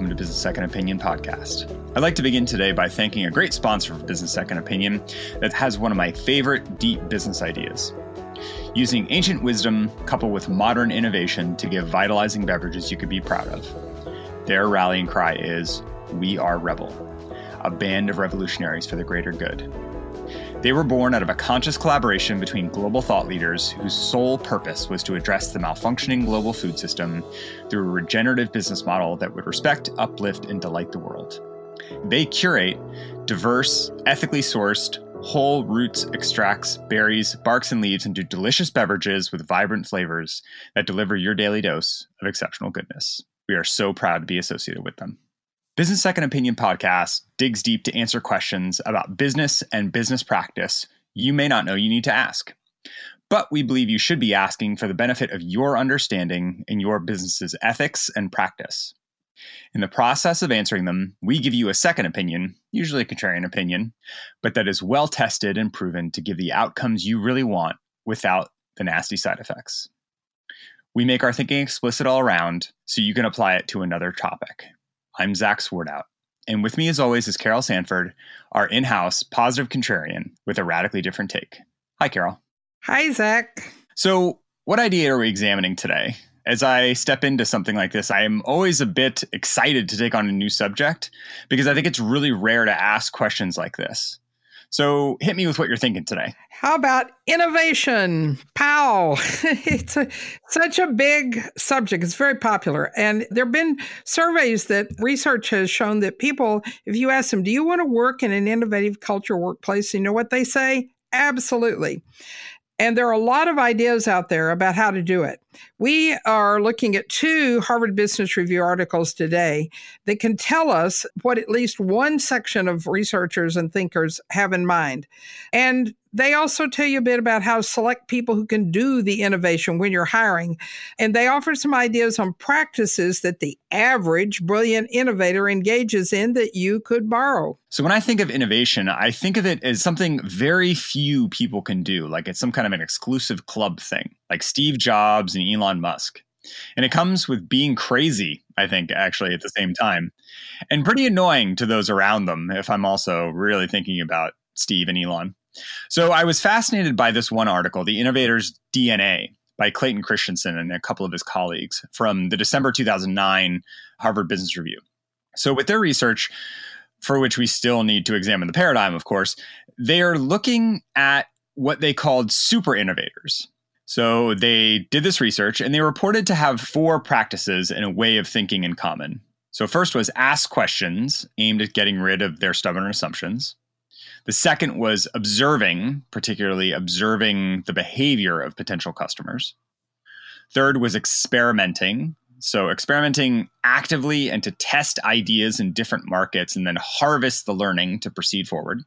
welcome to Business Second Opinion podcast. I'd like to begin today by thanking a great sponsor for Business Second Opinion that has one of my favorite deep business ideas. Using ancient wisdom coupled with modern innovation to give vitalizing beverages you could be proud of. Their rallying cry is, "We are Rebel," a band of revolutionaries for the greater good. They were born out of a conscious collaboration between global thought leaders whose sole purpose was to address the malfunctioning global food system through a regenerative business model that would respect, uplift, and delight the world. They curate diverse, ethically sourced, whole roots, extracts, berries, barks, and leaves into delicious beverages with vibrant flavors that deliver your daily dose of exceptional goodness. We are so proud to be associated with them. Business Second Opinion podcast digs deep to answer questions about business and business practice you may not know you need to ask, but we believe you should be asking for the benefit of your understanding in your business's ethics and practice. In the process of answering them, we give you a second opinion, usually a contrarian opinion, but that is well tested and proven to give the outcomes you really want without the nasty side effects. We make our thinking explicit all around so you can apply it to another topic. I'm Zach Swartout, and with me as always is Carol Sanford, our in-house positive contrarian with a radically different take. Hi, Carol. Hi, Zach. So what idea are we examining today? As I step into something like this, I am always a bit excited to take on a new subject because I think it's really rare to ask questions like this. So hit me with what you're thinking today. How about innovation? Pow! It's such a big subject. It's very popular. And there have been surveys that research has shown that people, if you ask them, do you want to work in an innovative culture workplace? You know what they say? Absolutely. And there are a lot of ideas out there about how to do it. We are looking at 2 Harvard Business Review articles today that can tell us what at least one section of researchers and thinkers have in mind. And they also tell you a bit about how to select people who can do the innovation when you're hiring. And they offer some ideas on practices that the average brilliant innovator engages in that you could borrow. So when I think of innovation, I think of it as something very few people can do, like it's some kind of an exclusive club thing, like Steve Jobs and Elon Musk. And it comes with being crazy, I think, actually, at the same time, and pretty annoying to those around them, if I'm also really thinking about Steve and Elon. So I was fascinated by this one article, The Innovator's DNA, by Clayton Christensen and a couple of his colleagues from the December 2009 Harvard Business Review. So with their research, for which we still need to examine the paradigm, of course, they are looking at what they called super innovators. So they did this research and they reported to have 4 practices and a way of thinking in common. So first was ask questions aimed at getting rid of their stubborn assumptions. The second was observing, particularly observing the behavior of potential customers. Third was experimenting. So experimenting actively and to test ideas in different markets and then harvest the learning to proceed forward.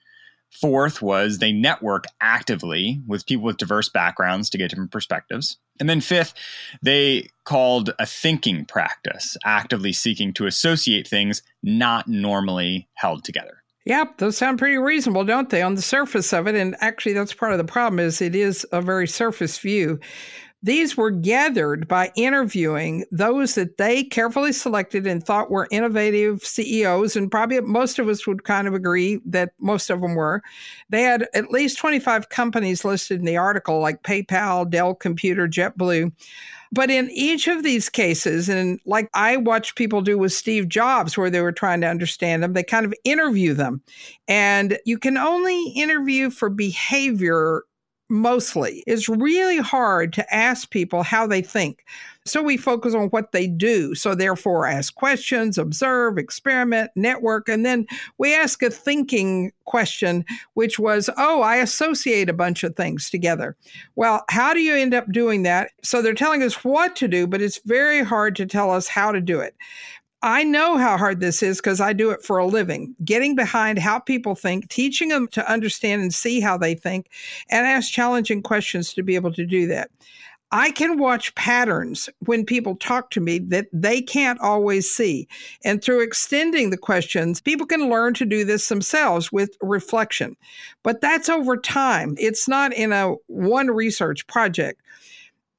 Fourth was they network actively with people with diverse backgrounds to get different perspectives. And then fifth, they called a thinking practice, actively seeking to associate things not normally held together. Yep, those sound pretty reasonable, don't they, on the surface of it? And actually, that's part of the problem is it is a very surface view. These were gathered by interviewing those that they carefully selected and thought were innovative CEOs, and probably most of us would kind of agree that most of them were. They had at least 25 companies listed in the article, like PayPal, Dell Computer, JetBlue. But in each of these cases, and like I watched people do with Steve Jobs, where they were trying to understand them, they kind of interview them. And you can only interview for behavior mostly. It's really hard to ask people how they think. So we focus on what they do. So therefore, ask questions, observe, experiment, network. And then we ask a thinking question, which was, I associate a bunch of things together. Well, how do you end up doing that? So they're telling us what to do, but it's very hard to tell us how to do it. I know how hard this is because I do it for a living, getting behind how people think, teaching them to understand and see how they think, and ask challenging questions to be able to do that. I can watch patterns when people talk to me that they can't always see. And through extending the questions, people can learn to do this themselves with reflection. But that's over time. It's not in a one research project.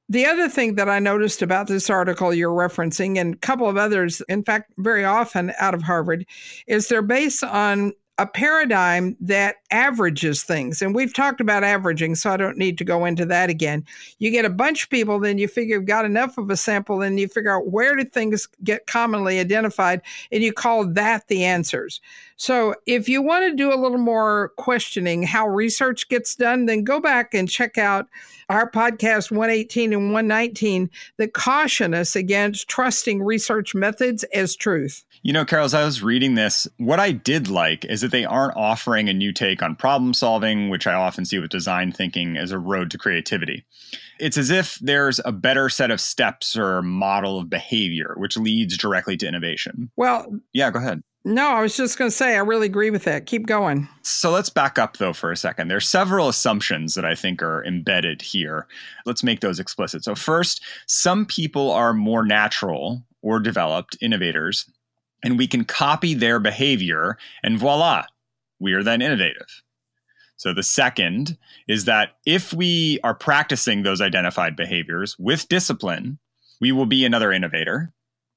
The other thing that I noticed about this article you're referencing, and a couple of others, in fact, very often out of Harvard, is they're based on a paradigm that averages things. And we've talked about averaging, so I don't need to go into that again. You get a bunch of people, then you figure you've got enough of a sample, then you figure out where do things get commonly identified, and you call that the answers. So if you want to do a little more questioning how research gets done, then go back and check out our podcast 118 and 119 that caution us against trusting research methods as truth. You know, Carol, as I was reading this, what I did like is that they aren't offering a new take on problem solving, which I often see with design thinking as a road to creativity. It's as if there's a better set of steps or model of behavior, which leads directly to innovation. Well, yeah, go ahead. No, I was just going to say, I really agree with that. Keep going. So let's back up, though, for a second. There's several assumptions that I think are embedded here. Let's make those explicit. So first, some people are more natural or developed innovators, and we can copy their behavior, and voila, we are then innovative. So the second is that if we are practicing those identified behaviors with discipline, we will be another innovator.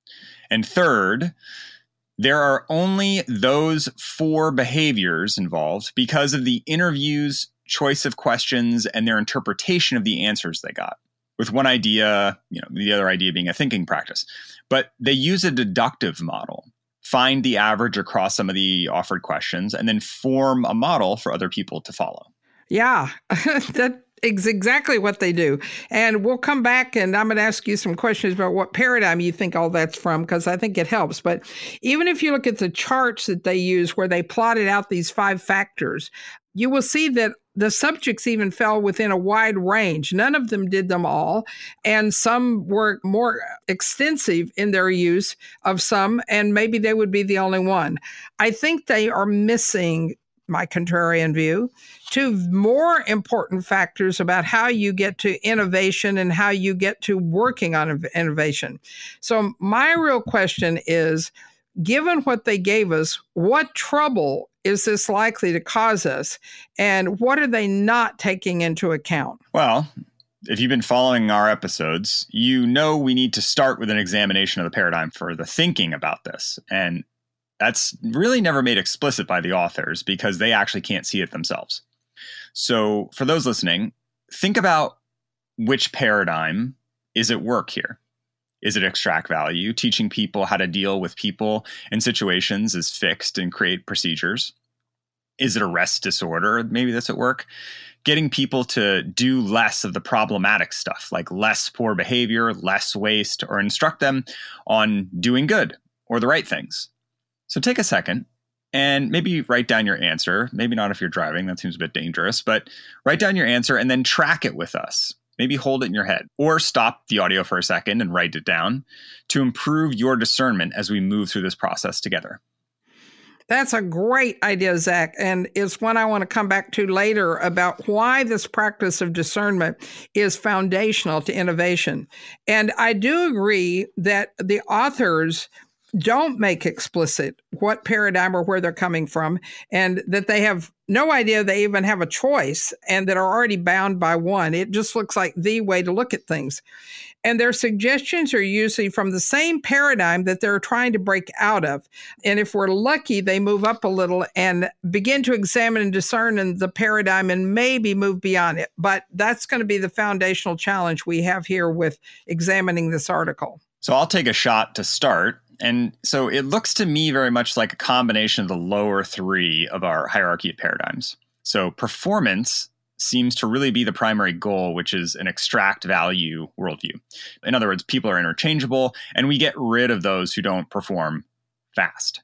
And third, there are only those 4 behaviors involved because of the interview's choice of questions and their interpretation of the answers they got. With one idea, the other idea being a thinking practice. But they use a deductive model, find the average across some of the offered questions, and then form a model for other people to follow. Yeah, that is exactly what they do. And we'll come back and I'm going to ask you some questions about what paradigm you think all that's from, because I think it helps. But even if you look at the charts that they use where they plotted out these 5 factors, you will see that the subjects even fell within a wide range. None of them did them all. And some were more extensive in their use of some, and maybe they would be the only one. I think they are missing, my contrarian view, 2 more important factors about how you get to innovation and how you get to working on innovation. So my real question is, given what they gave us, what trouble is this likely to cause us? And what are they not taking into account? Well, if you've been following our episodes, you know we need to start with an examination of the paradigm for the thinking about this. And that's really never made explicit by the authors because they actually can't see it themselves. So for those listening, think about which paradigm is at work here. Is it extract value, teaching people how to deal with people and situations is fixed and create procedures? Is it arrest disorder? Maybe that's at work. Getting people to do less of the problematic stuff, like less poor behavior, less waste, or instruct them on doing good or the right things. So take a second and maybe write down your answer. Maybe not if you're driving, that seems a bit dangerous, but write down your answer and then track it with us. Maybe hold it in your head or stop the audio for a second and write it down to improve your discernment as we move through this process together. That's a great idea, Zach. And it's one I want to come back to later about why this practice of discernment is foundational to innovation. And I do agree that the authors don't make explicit what paradigm or where they're coming from, and that they have no idea they even have a choice and that are already bound by one. It just looks like the way to look at things. And their suggestions are usually from the same paradigm that they're trying to break out of. And if we're lucky, they move up a little and begin to examine and discern in the paradigm and maybe move beyond it. But that's going to be the foundational challenge we have here with examining this article. So I'll take a shot to start. And so it looks to me very much like a combination of the lower 3 of our hierarchy of paradigms. So performance seems to really be the primary goal, which is an extract value worldview. In other words, people are interchangeable, and we get rid of those who don't perform fast.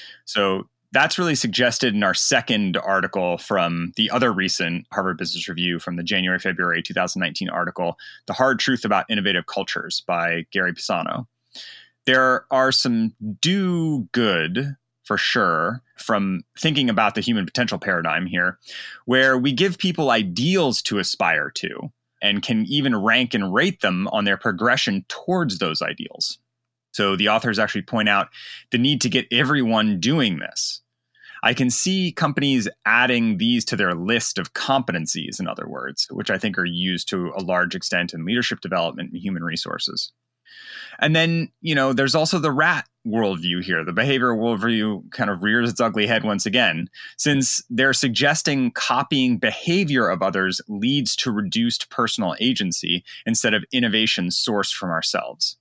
So that's really suggested in our second article from the other recent Harvard Business Review from the January-February 2019 article, The Hard Truth About Innovative Cultures by Gary Pisano. There are some do good, for sure, from thinking about the human potential paradigm here, where we give people ideals to aspire to and can even rank and rate them on their progression towards those ideals. So the authors actually point out the need to get everyone doing this. I can see companies adding these to their list of competencies, in other words, which I think are used to a large extent in leadership development and human resources. And then, there's also the rat worldview here. The behavioral worldview kind of rears its ugly head once again, since they're suggesting copying behavior of others leads to reduced personal agency instead of innovation sourced from ourselves.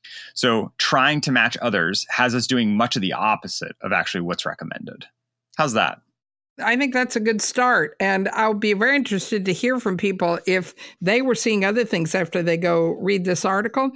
So trying to match others has us doing much of the opposite of actually what's recommended. How's that? I think that's a good start. And I'll be very interested to hear from people if they were seeing other things after they go read this article.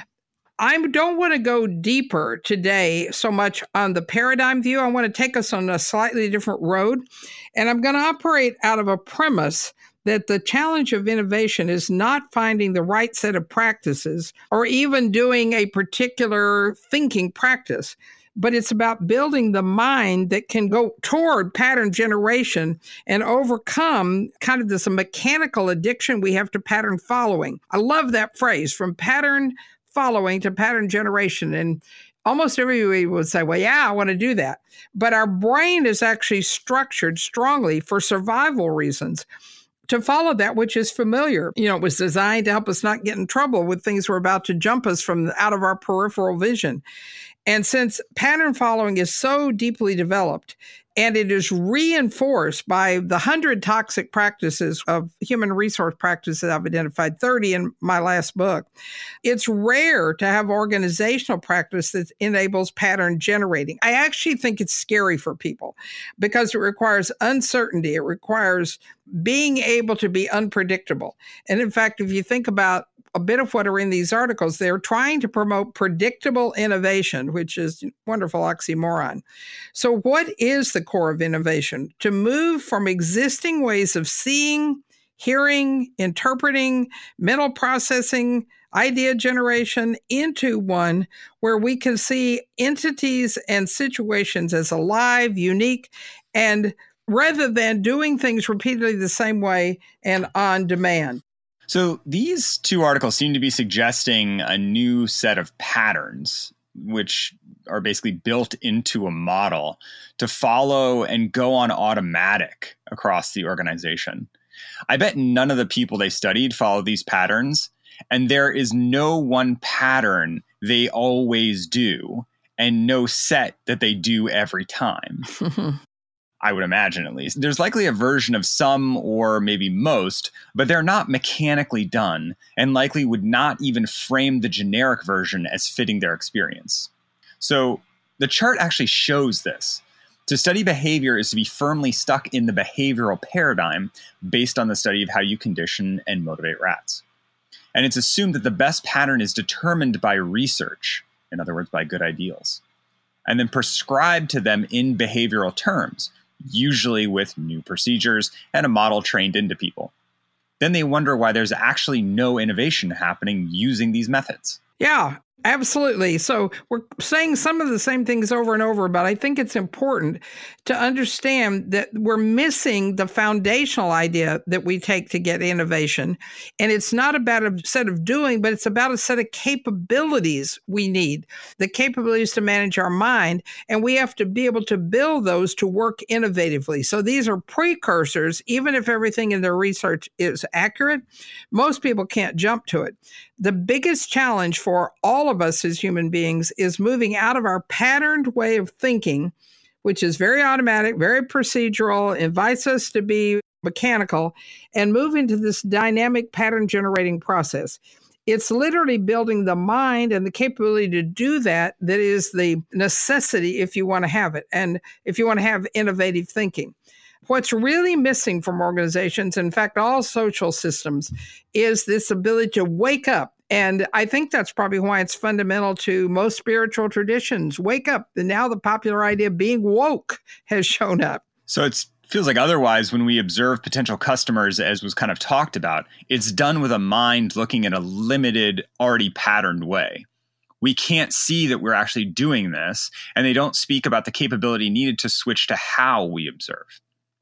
I don't want to go deeper today so much on the paradigm view. I want to take us on a slightly different road. And I'm going to operate out of a premise that the challenge of innovation is not finding the right set of practices or even doing a particular thinking practice, but it's about building the mind that can go toward pattern generation and overcome kind of this mechanical addiction we have to pattern following. I love that phrase, from pattern following to pattern generation. And almost everybody would say, well, yeah, I want to do that. But our brain is actually structured strongly for survival reasons to follow that which is familiar. It was designed to help us not get in trouble with things we're about to jump us from out of our peripheral vision. And since pattern following is so deeply developed, and it is reinforced by the 100 toxic practices of human resource practices I've identified, 30 in my last book, it's rare to have organizational practice that enables pattern generating. I actually think it's scary for people because it requires uncertainty. It requires being able to be unpredictable. And in fact, if you think about a bit of what are in these articles, they're trying to promote predictable innovation, which is a wonderful oxymoron. So what is the core of innovation? To move from existing ways of seeing, hearing, interpreting, mental processing, idea generation into one where we can see entities and situations as alive, unique, and rather than doing things repeatedly the same way and on demand. So these two articles seem to be suggesting a new set of patterns, which are basically built into a model to follow and go on automatic across the organization. I bet none of the people they studied follow these patterns, and there is no one pattern they always do and no set that they do every time. I would imagine, at least. There's likely a version of some or maybe most, but they're not mechanically done and likely would not even frame the generic version as fitting their experience. So the chart actually shows this. To study behavior is to be firmly stuck in the behavioral paradigm based on the study of how you condition and motivate rats. And it's assumed that the best pattern is determined by research, in other words, by good ideals, and then prescribed to them in behavioral terms, usually with new procedures and a model trained into people. Then they wonder why there's actually no innovation happening using these methods. Yeah, absolutely. So we're saying some of the same things over and over, but I think it's important to understand that we're missing the foundational idea that we take to get innovation. And it's not about a set of doing, but it's about a set of capabilities we need, the capabilities to manage our mind. And we have to be able to build those to work innovatively. So these are precursors. Even if everything in their research is accurate, most people can't jump to it. The biggest challenge for all of us as human beings is moving out of our patterned way of thinking, which is very automatic, very procedural, invites us to be mechanical, and move into this dynamic pattern generating process. It's literally building the mind and the capability to do that is the necessity if you want to have it, and if you want to have innovative thinking. What's really missing from organizations, in fact, all social systems, is this ability to wake up. And I think that's probably why it's fundamental to most spiritual traditions. Wake up. And now the popular idea of being woke has shown up. So it feels like otherwise when we observe potential customers, as was kind of talked about, it's done with a mind looking at a limited, already patterned way. We can't see that we're actually doing this, and they don't speak about the capability needed to switch to how we observe.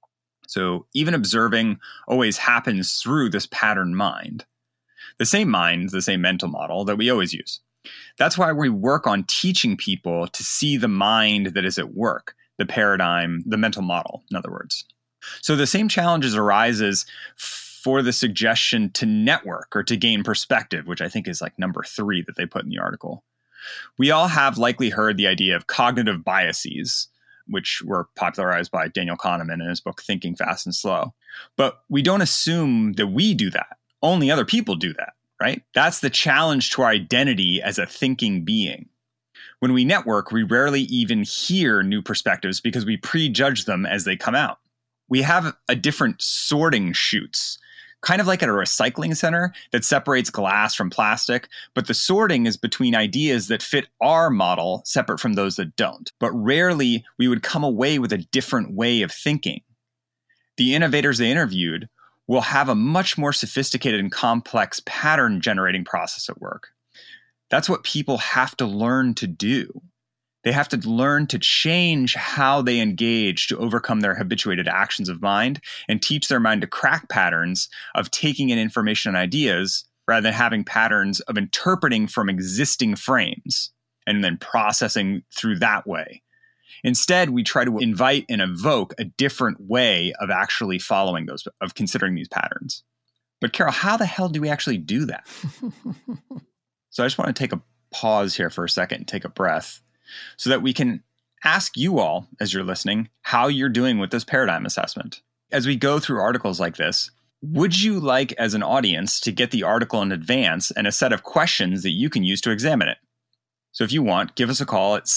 So even observing always happens through this pattern mind. The same mind, the same mental model that we always use. That's why we work on teaching people to see the mind that is at work, the paradigm, the mental model, in other words. So the same challenges arises for the suggestion to network or to gain perspective, which I think is like number 3 that they put in the article. We all have likely heard the idea of cognitive biases, which were popularized by Daniel Kahneman in his book, Thinking Fast and Slow. But we don't assume that we do that. Only other people do that, right? That's the challenge to our identity as a thinking being. When we network, we rarely even hear new perspectives because we prejudge them as they come out. We have a different sorting chutes, kind of like at a recycling center that separates glass from plastic, but the sorting is between ideas that fit our model separate from those that don't. But rarely we would come away with a different way of thinking. The innovators they interviewed will have a much more sophisticated and complex pattern generating process at work. That's what people have to learn to do. They have to learn to change how they engage to overcome their habituated actions of mind and teach their mind to crack patterns of taking in information and ideas rather than having patterns of interpreting from existing frames and then processing through that way. Instead, we try to invite and evoke a different way of actually following those, of considering these patterns. But Carol, how the hell do we actually do that? So I just want to take a pause here for a second and take a breath so that we can ask you all, as you're listening, how you're doing with this paradigm assessment. As we go through articles like this, would you like, as an audience, to get the article in advance and a set of questions that you can use to examine it? So if you want, give us a call at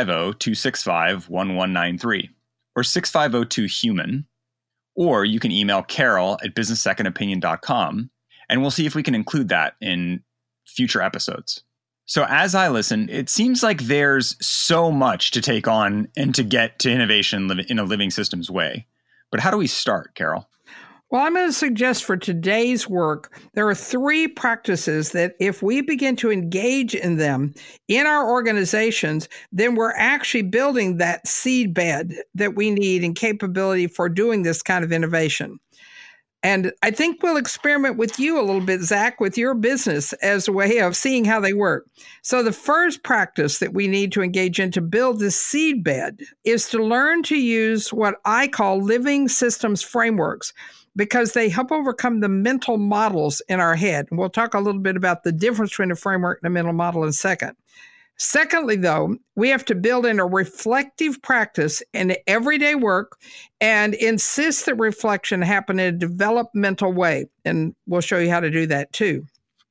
650-265-1193 or 6502-HUMAN, or you can email Carol at businesssecondopinion.com, and we'll see if we can include that in future episodes. So as I listen, it seems like there's so much to take on and to get to innovation in a living systems way. But how do we start, Carol? Well, I'm going to suggest for today's work, there are 3 practices that if we begin to engage in them in our organizations, then we're actually building that seed bed that we need and capability for doing this kind of innovation. And I think we'll experiment with you a little bit, Zach, with your business as a way of seeing how they work. So the first practice that we need to engage in to build this seed bed is to learn to use what I call living systems frameworks, because they help overcome the mental models in our head. And we'll talk a little bit about the difference between a framework and a mental model in a second. Secondly, though, we have to build in a reflective practice in everyday work and insist that reflection happen in a developmental way. And we'll show you how to do that too.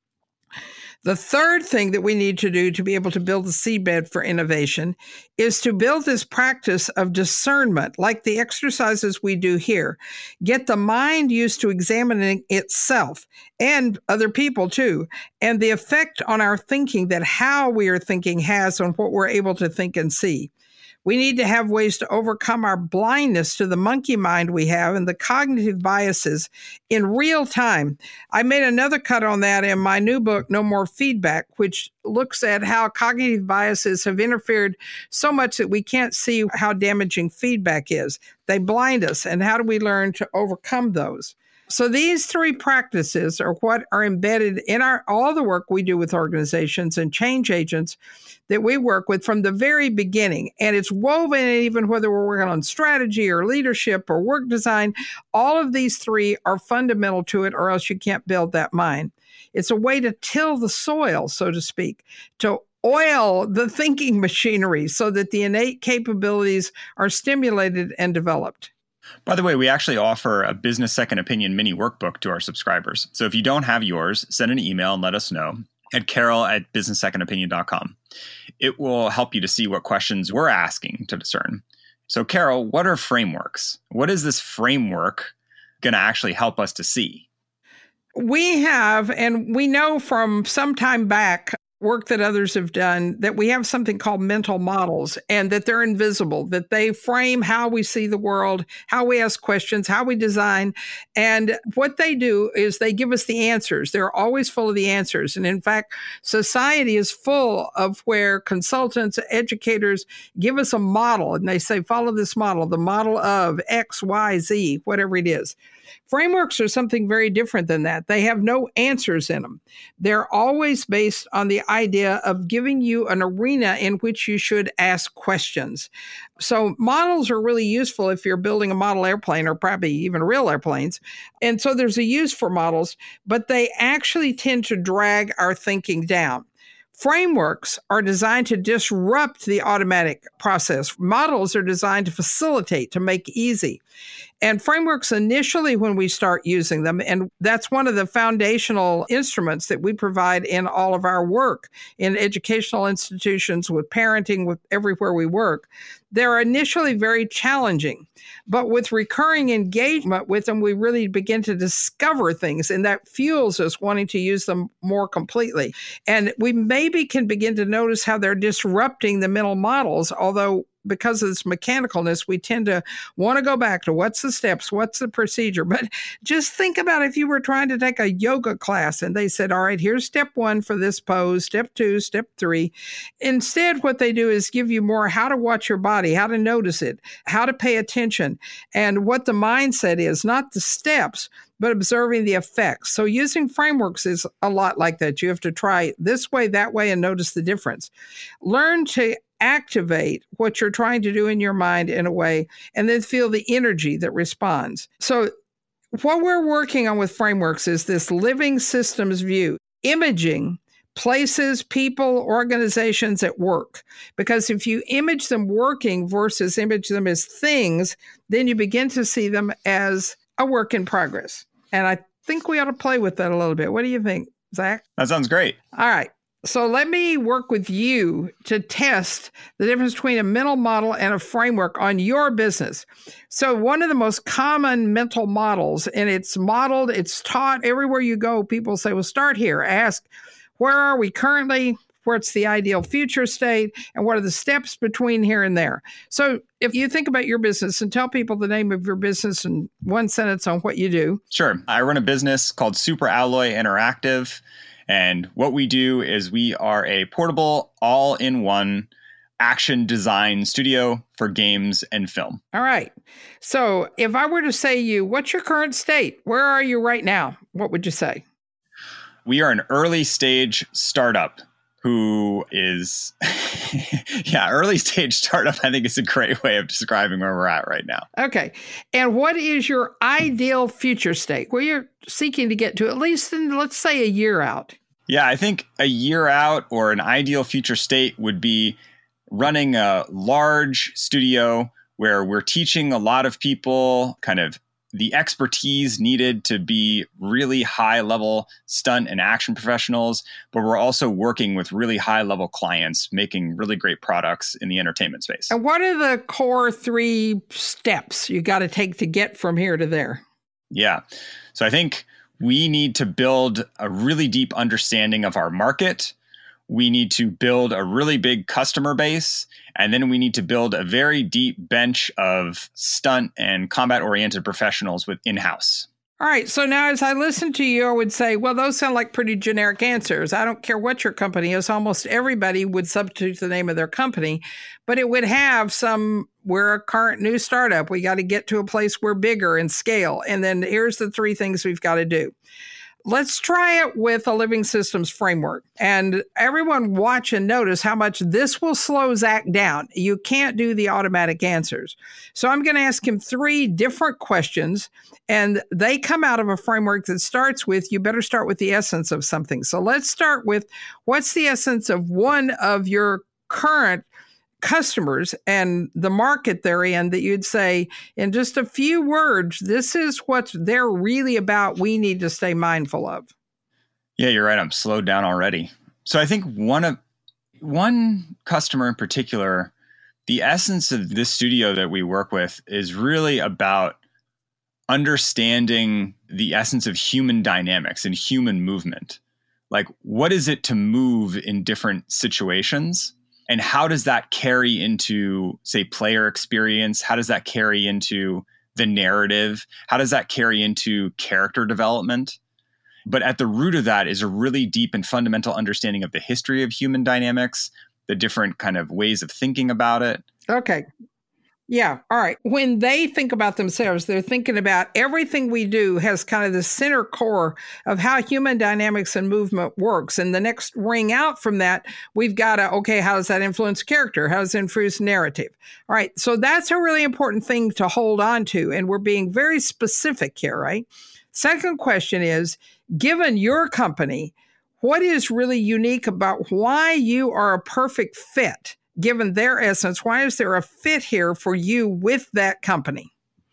The third thing that we need to do to be able to build the seedbed for innovation is to build this practice of discernment, like the exercises we do here. Get the mind used to examining itself and other people too, and the effect on our thinking that how we are thinking has on what we're able to think and see. We need to have ways to overcome our blindness to the monkey mind we have and the cognitive biases in real time. I made another cut on that in my new book, No More Feedback, which looks at how cognitive biases have interfered so much that we can't see how damaging feedback is. They blind us, and how do we learn to overcome those? So these 3 practices are what are embedded in all the work we do with organizations and change agents that we work with from the very beginning. And it's woven in, even whether we're working on strategy or leadership or work design, all of these 3 are fundamental to it, or else you can't build that mind. It's a way to till the soil, so to speak, to oil the thinking machinery so that the innate capabilities are stimulated and developed. By the way, we actually offer a Business Second Opinion mini workbook to our subscribers. So if you don't have yours, send an email and let us know at carol@businesssecondopinion.com. It will help you to see what questions we're asking to discern. So Carol, what are frameworks? What is this framework going to actually help us to see? We have, and we know from some time back, work that others have done, that we have something called mental models, and that they're invisible, that they frame how we see the world, how we ask questions, how we design. And what they do is they give us the answers. They're always full of the answers. And in fact, society is full of where consultants, educators give us a model and they say, follow this model, the model of X, Y, Z, whatever it is. Frameworks are something very different than that. They have no answers in them. They're always based on the idea of giving you an arena in which you should ask questions. So models are really useful if you're building a model airplane or probably even real airplanes. And so there's a use for models, but they actually tend to drag our thinking down. Frameworks are designed to disrupt the automatic process. Models are designed to facilitate, to make easy. And frameworks initially, when we start using them, and that's one of the foundational instruments that we provide in all of our work in educational institutions, with parenting, with everywhere we work, they're initially very challenging. But with recurring engagement with them, we really begin to discover things, and that fuels us wanting to use them more completely. And we maybe can begin to notice how they're disrupting the mental models, although because of this mechanicalness, we tend to want to go back to what's the steps, what's the procedure. But just think about if you were trying to take a yoga class and they said, all right, here's step 1 for this pose, step 2, step 3. Instead, what they do is give you more how to watch your body, how to notice it, how to pay attention, and what the mindset is, not the steps, but observing the effects. So using frameworks is a lot like that. You have to try this way, that way, and notice the difference. Learn to activate what you're trying to do in your mind in a way, and then feel the energy that responds. So what we're working on with frameworks is this living systems view, imaging places, people, organizations at work. Because if you image them working versus image them as things, then you begin to see them as a work in progress. And I think we ought to play with that a little bit. What do you think, Zach? That sounds great. All right. So let me work with you to test the difference between a mental model and a framework on your business. So one of the most common mental models, and it's modeled, it's taught everywhere you go. People say, well, start here. Ask, where are we currently? What's the ideal future state? And what are the steps between here and there? So if you think about your business and tell people the name of your business in one sentence on what you do. Sure. I run a business called Super Alloy Interactive. And what we do is we are a portable, all-in-one action design studio for games and film. All right. So if I were to say to you, what's your current state? Where are you right now? What would you say? We are an early stage startup who is, early stage startup, I think is a great way of describing where we're at right now. Okay. And what is your ideal future state where you're seeking to get to, at least in, let's say, a year out? Yeah, I think a year out or an ideal future state would be running a large studio where we're teaching a lot of people kind of the expertise needed to be really high level stunt and action professionals, but we're also working with really high level clients, making really great products in the entertainment space. And what are the core 3 steps you got to take to get from here to there? Yeah. So I think we need to build a really deep understanding of our market. We need to build a really big customer base, and then we need to build a very deep bench of stunt and combat-oriented professionals with in-house. All right. So now as I listen to you, I would say, well, those sound like pretty generic answers. I don't care what your company is. Almost everybody would substitute the name of their company, but it would have some, we're a current new startup. We got to get to a place we're bigger and scale. And then here's the 3 things we've got to do. Let's try it with a living systems framework. And everyone watch and notice how much this will slow Zach down. You can't do the automatic answers. So I'm going to ask him 3 different questions, and they come out of a framework that starts with, you better start with the essence of something. So let's start with, what's the essence of one of your current customers and the market they're in that you'd say, in just a few words, this is what they're really about, we need to stay mindful of? Yeah, you're right. I'm slowed down already. So I think one customer in particular, the essence of this studio that we work with is really about understanding the essence of human dynamics and human movement. Like, what is it to move in different situations? And how does that carry into, say, player experience? How does that carry into the narrative? How does that carry into character development? But at the root of that is a really deep and fundamental understanding of the history of human dynamics, the different kind of ways of thinking about it. Okay. Yeah. All right. When they think about themselves, they're thinking about everything we do has kind of the center core of how human dynamics and movement works. And the next ring out from that, we've got to, okay, how does that influence character? How does it influence narrative? All right. So that's a really important thing to hold on to. And we're being very specific here, right? Second question is, given your company, what is really unique about why you are a perfect fit? Given their essence, why is there a fit here for you with that company?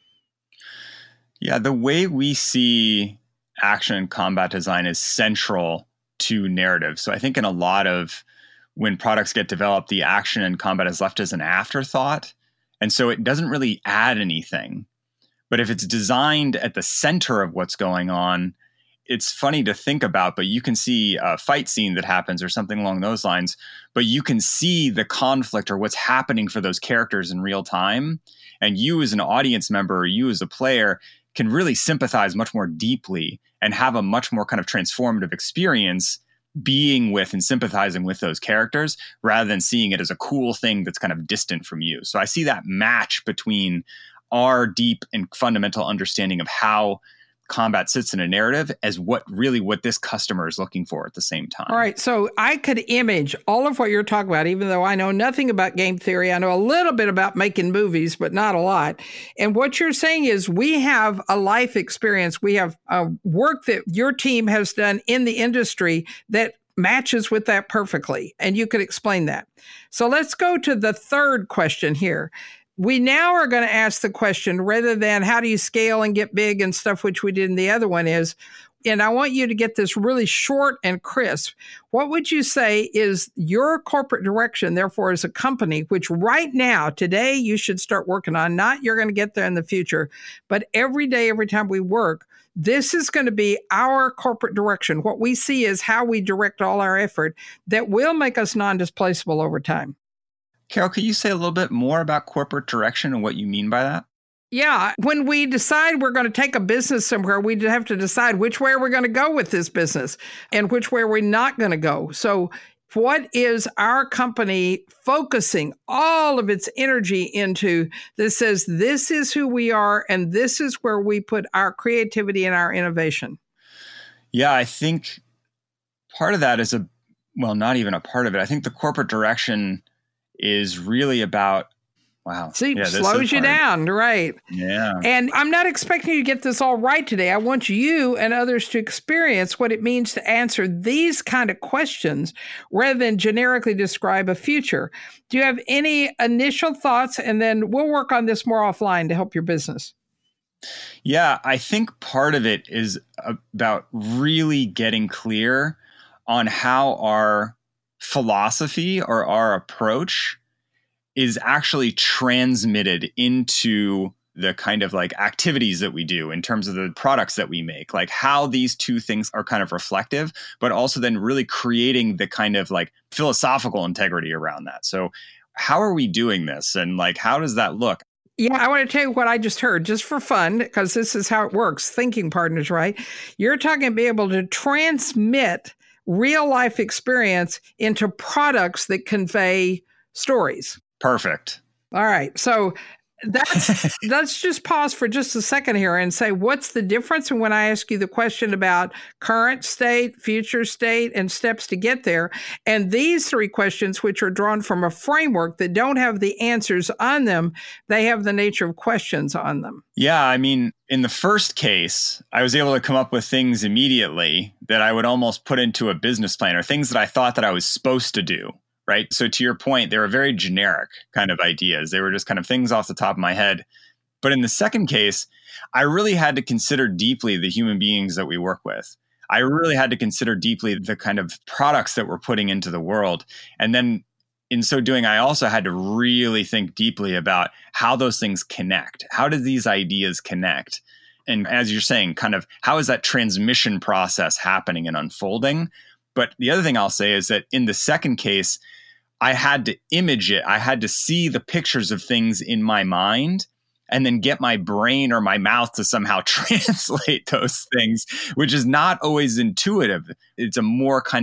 Yeah, the way we see action and combat design is central to narrative. So I think in a lot of when products get developed, the action and combat is left as an afterthought. And so it doesn't really add anything. But if it's designed at the center of what's going on, it's funny to think about, but you can see a fight scene that happens or something along those lines, but you can see the conflict or what's happening for those characters in real time. And you as an audience member, or you as a player, can really sympathize much more deeply and have a much more kind of transformative experience being with and sympathizing with those characters rather than seeing it as a cool thing that's kind of distant from you. So I see that match between our deep and fundamental understanding of how combat sits in a narrative as what this customer is looking for at the same time. All right. So I could image all of what you're talking about, even though I know nothing about game theory. I know a little bit about making movies, but not a lot. And what you're saying is we have a life experience. We have work that your team has done in the industry that matches with that perfectly. And you could explain that. So let's go to the third question here. We now are going to ask the question, rather than how do you scale and get big and stuff, which we did in the other one is, and I want you to get this really short and crisp. What would you say is your corporate direction, therefore, as a company, which right now, today, you should start working on? Not you're going to get there in the future, but every day, every time we work, this is going to be our corporate direction. What we see is how we direct all our effort that will make us non-displaceable over time. Carol, could you say a little bit more about corporate direction and what you mean by that? Yeah. When we decide we're going to take a business somewhere, we have to decide which way we're going to go with this business and which way we're not going to go. So what is our company focusing all of its energy into that says this is who we are and this is where we put our creativity and our innovation? Yeah, I think part of that is not even a part of it. I think the corporate direction is really about, slows you down, right? Yeah. And I'm not expecting you to get this all right today. I want you and others to experience what it means to answer these kind of questions rather than generically describe a future. Do you have any initial thoughts? And then we'll work on this more offline to help your business. Yeah, I think part of it is about really getting clear on how our philosophy or our approach is actually transmitted into the kind of like activities that we do in terms of the products that we make, like how these two things are kind of reflective, but also then really creating the kind of like philosophical integrity around that. So how are we doing this? And like, how does that look? Yeah, I want to tell you what I just heard, just for fun, because this is how it works. Thinking partners, right? You're talking about being able to transmit real life experience into products that convey stories. Perfect. All right. So let's just pause for just a second here and say, what's the difference? And when I ask you the question about current state, future state, and steps to get there, and these three questions, which are drawn from a framework that don't have the answers on them, they have the nature of questions on them. Yeah. I mean, in the first case, I was able to come up with things immediately that I would almost put into a business plan or things that I thought that I was supposed to do. Right. So to your point, they were very generic kind of ideas. They were just kind of things off the top of my head. But in the second case, I really had to consider deeply the human beings that we work with. I really had to consider deeply the kind of products that we're putting into the world. And then in so doing, I also had to really think deeply about how those things connect. How do these ideas connect? And as you're saying, kind of how is that transmission process happening and unfolding? But the other thing I'll say is that in the second case, I had to image it. I had to see the pictures of things in my mind and then get my brain or my mouth to somehow translate those things, which is not always intuitive. It's a more kind of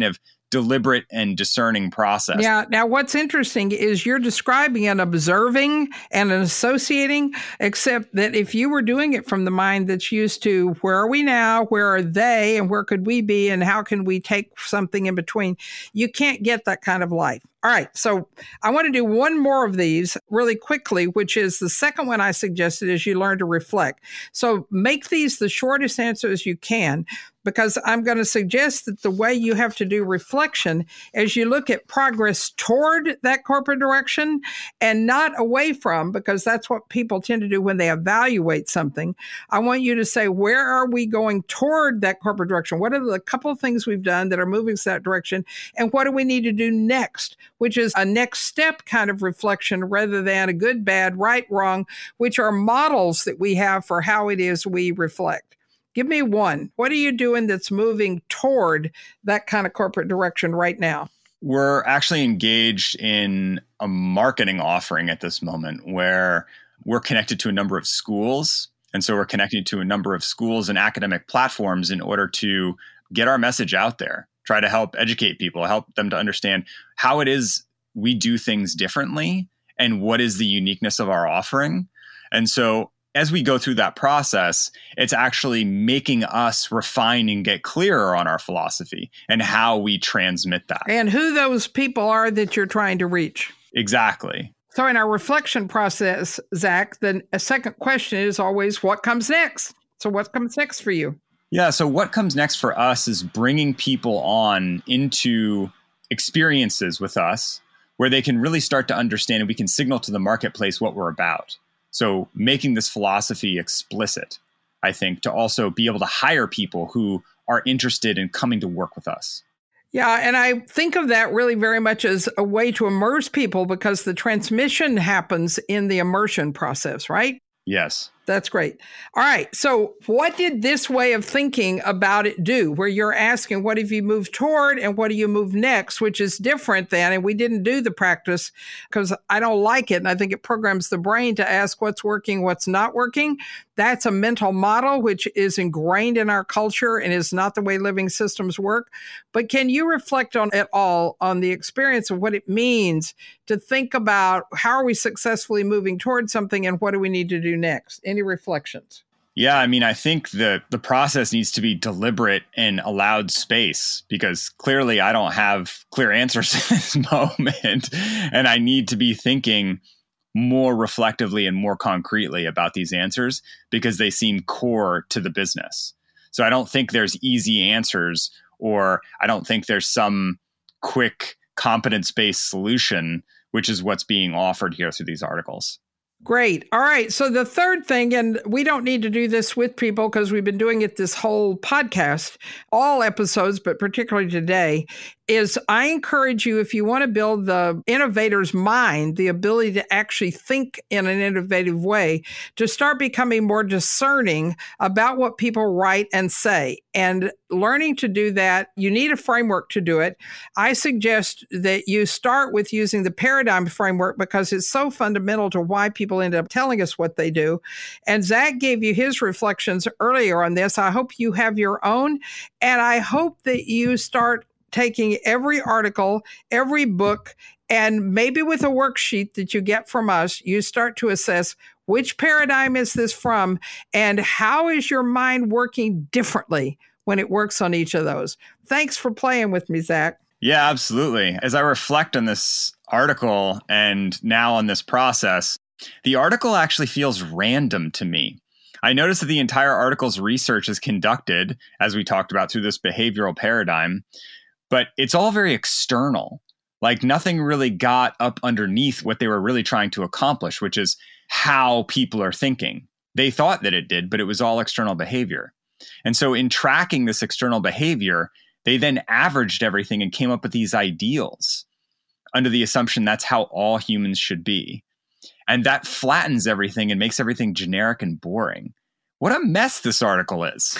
deliberate and discerning process. Yeah. Now, what's interesting is you're describing an observing and an associating, except that if you were doing it from the mind that's used to where are we now, where are they, and where could we be, and how can we take something in between, you can't get that kind of life. All right. So I want to do one more of these really quickly, which is the second one I suggested is you learn to reflect. So make these the shortest answers you can, because I'm going to suggest that the way you have to do reflection is you look at progress toward that corporate direction and not away from, because that's what people tend to do when they evaluate something. I want you to say, where are we going toward that corporate direction? What are the couple of things we've done that are moving us that direction? And what do we need to do next? Which is a next step kind of reflection rather than a good, bad, right, wrong, which are models that we have for how it is we reflect. Give me one. What are you doing that's moving toward that kind of corporate direction right now? We're actually engaged in a marketing offering at this moment where we're connected to a number of schools. And so we're connected to a number of schools and academic platforms in order to get our message out there, try to help educate people, help them to understand how it is we do things differently and what is the uniqueness of our offering. And so as we go through that process, it's actually making us refine and get clearer on our philosophy and how we transmit that. And who those people are that you're trying to reach. Exactly. So in our reflection process, Zach, then a second question is always, what comes next? So what comes next for you? Yeah. So what comes next for us is bringing people on into experiences with us where they can really start to understand and we can signal to the marketplace what we're about. So making this philosophy explicit, I think, to also be able to hire people who are interested in coming to work with us. Yeah, and I think of that really very much as a way to immerse people because the transmission happens in the immersion process, right? Yes. That's great. All right. So what did this way of thinking about it do? Where you're asking, what have you moved toward and what do you move next, which is different than, and we didn't do the practice because I don't like it. And I think it programs the brain to ask what's working, what's not working. That's a mental model, which is ingrained in our culture and is not the way living systems work. But can you reflect on it all, on the experience of what it means to think about how are we successfully moving towards something and what do we need to do next? Any reflections? Yeah, I mean, I think the process needs to be deliberate and allowed space because clearly I don't have clear answers in this moment. And I need to be thinking more reflectively and more concretely about these answers because they seem core to the business. So I don't think there's easy answers, or I don't think there's some quick competence-based solution, which is what's being offered here through these articles. Great. All right. So the third thing, and we don't need to do this with people because we've been doing it this whole podcast, all episodes, but particularly today, is I encourage you, if you want to build the innovator's mind, the ability to actually think in an innovative way, to start becoming more discerning about what people write and say. And learning to do that, you need a framework to do it. I suggest that you start with using the paradigm framework because it's so fundamental to why people end up telling us what they do. And Zach gave you his reflections earlier on this. I hope you have your own. And I hope that you start taking every article, every book, and maybe with a worksheet that you get from us, you start to assess which paradigm is this from and how is your mind working differently when it works on each of those. Thanks for playing with me, Zach. Yeah, absolutely. As I reflect on this article and now on this process, the article actually feels random to me. I noticed that the entire article's research is conducted, as we talked about, through this behavioral paradigm, but it's all very external. Like nothing really got up underneath what they were really trying to accomplish, which is how people are thinking. They thought that it did, but it was all external behavior. And so in tracking this external behavior, they then averaged everything and came up with these ideals under the assumption that's how all humans should be. And that flattens everything and makes everything generic and boring. What a mess this article is.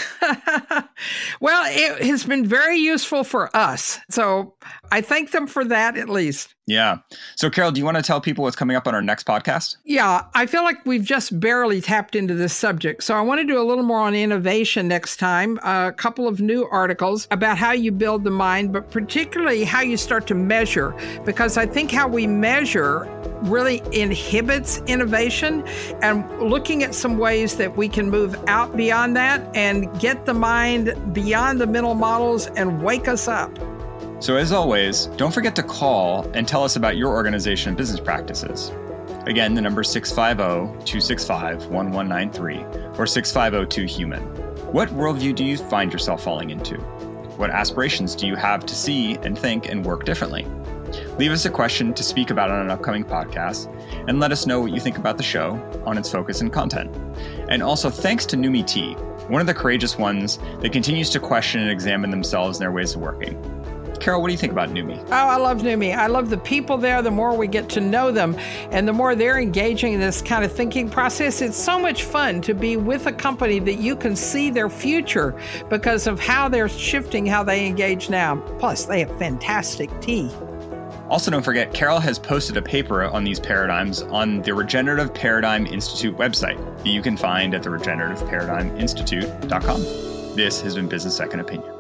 Well, it has been very useful for us. So I thank them for that at least. Yeah. So, Carol, do you want to tell people what's coming up on our next podcast? Yeah, I feel like we've just barely tapped into this subject. So I want to do a little more on innovation next time, a couple of new articles about how you build the mind, but particularly how you start to measure, because I think how we measure really inhibits innovation, and looking at some ways that we can move out beyond that and get the mind beyond the mental models and wake us up. So as always, don't forget to call and tell us about your organization and business practices. Again, the number is 650-265-1193 or 6502-HUMAN. What worldview do you find yourself falling into? What aspirations do you have to see and think and work differently? Leave us a question to speak about on an upcoming podcast, and let us know what you think about the show, on its focus and content. And also thanks to Numi T, one of the courageous ones that continues to question and examine themselves and their ways of working. Carol, what do you think about Numi? Oh, I love Numi. I love the people there. The more we get to know them and the more they're engaging in this kind of thinking process, it's so much fun to be with a company that you can see their future because of how they're shifting, how they engage now. Plus, they have fantastic tea. Also, don't forget, Carol has posted a paper on these paradigms on the Regenerative Paradigm Institute website that you can find at the regenerativeparadigminstitute.com. This has been Business Second Opinion.